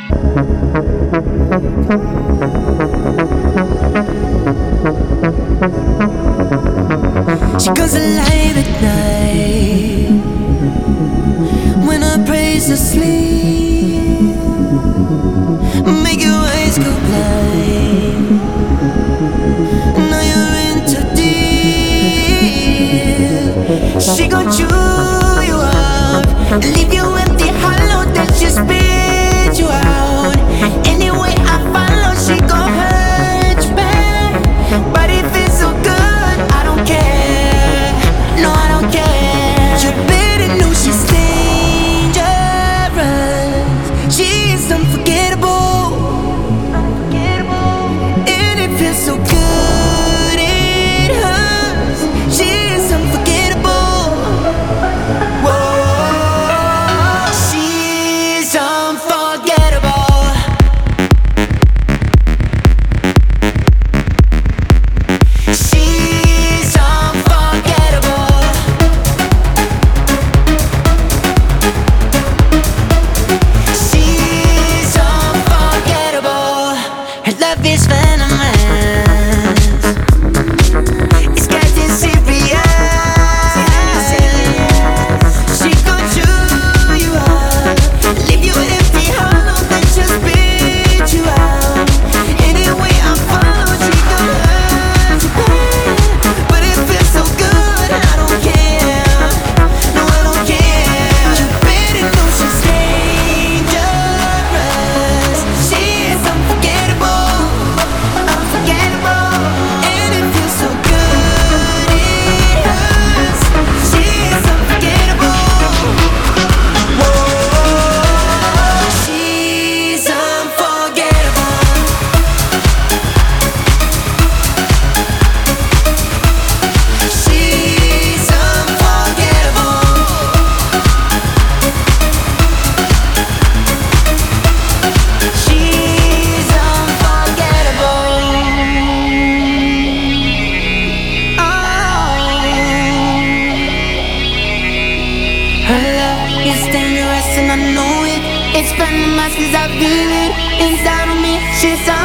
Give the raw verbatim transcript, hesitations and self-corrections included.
She comes alive at night when I praise her sleep. Make your eyes go blind. Now you're in too deep. She gon' chew you up, leave you empty, hollow, then she spit you out. Anyway I follow, she gon' hurt you bad, but it feels so good, I don't care. No, I don't care. You better know she's dangerous. She is unforgettable, and it feels so good, it hurts. She is unforgettable. Whoa, she's unforgettable. She's unforgettable. She's unforgettable. Her love is venomous. It's getting serious. She gon' chew you up, leave you empty, hollow, then just spit you out. Anyway I follow, she gon' hurt you bad, but it feels so good, I don't care. No, I don't care. You better know she's dangerous. She is unforgettable, unforgettable, and it feels so good, it hurts. She is unforgettable. Whoa, she's unforgettable. She's unforgettable. She's unforgettable. Oh. Her love is dangerous and I know it. It's venomous 'cause I feel it inside of me. She's